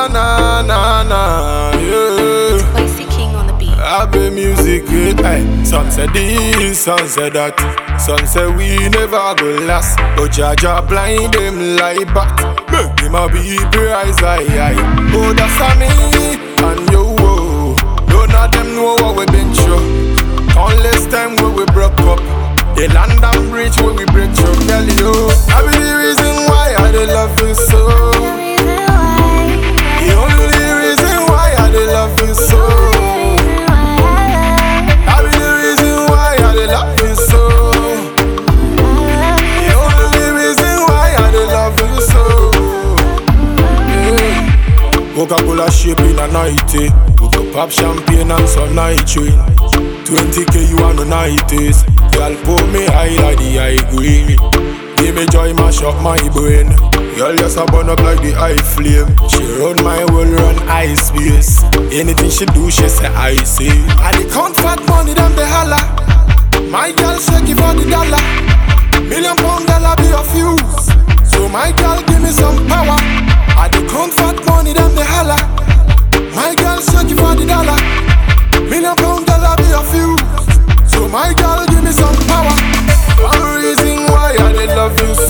na na na, yeah. Spicy King on the beat. Happy music, hey. Some say this, some say that. Some say we never go last. But Jaja blind them like bat. Make him a be prize, aye. Oh, that's a me and you, oh. None of them know what we been through. Unless time when we broke up. The land and bridge when we break through. Tell you, I be the reason why I dey love you so. The only reason why I dey love you so. I be the reason why I dey love you so. The only reason why I dey love you so. Yeah. Coca-Cola shape in a 90. We go pop champagne and some night train. 20k you on the 90s. Girl pull me high like the high green. Give me joy, mash up my brain. Girl just a burn up like the high flame. She run my world, run high space. Anything she do, she say I see. I dey count fat money, them they holla. My girl shake it for the dollar. £1,000,000 dollar be a fuse. So my girl give me some power. I dey count fat money, them they holla. My girl shake it for the dollar. £1,000,000 dollar be a fuse. So my girl give me some power. One reason why I dey love you